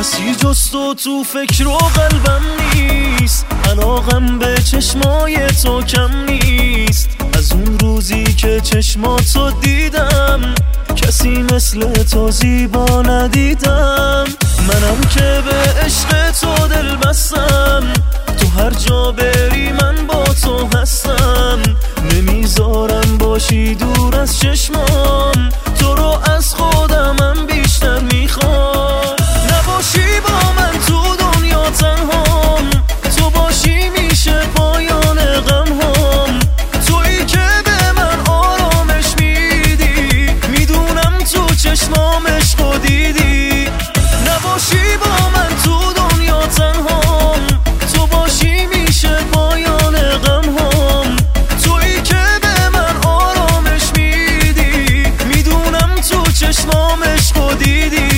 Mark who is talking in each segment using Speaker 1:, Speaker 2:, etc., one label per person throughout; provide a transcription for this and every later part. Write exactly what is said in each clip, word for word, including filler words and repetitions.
Speaker 1: کسی جز تو تو فکر و قلبم نیست، علاقم به چشمای تو کم نیست. از اون روزی که چشماتو دیدم کسی مثل تو زیبا ندیدم. منم که به عشق تو دل بستم، تو هر جا بری من با تو هستم. نمیذارم باشی دور از چشمام، تو رو از خودمم بیشتر میخوام. نباشی با من تو دنیا تنهام، تو باشی میشه پایان غم هام. تویی که به من آرامش میدی، میدونم تو چشمام عشقو دیدی. نباشی با من تو دنیا تنهام، تو باشی میشه پایان غم هام. تویی که به من آرامش میدی، میدونم تو چشمام عشقو دیدی.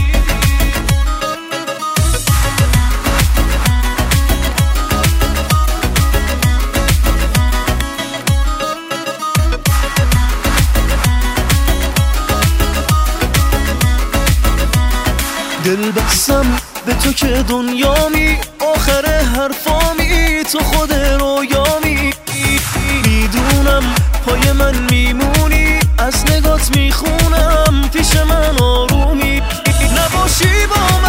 Speaker 1: دل بستم به تو که دنیامی، آخر حرفامی تو خود رویامی. میدونم پای من میمونی، از نگات میخونم پیش من آرومی. نباشی با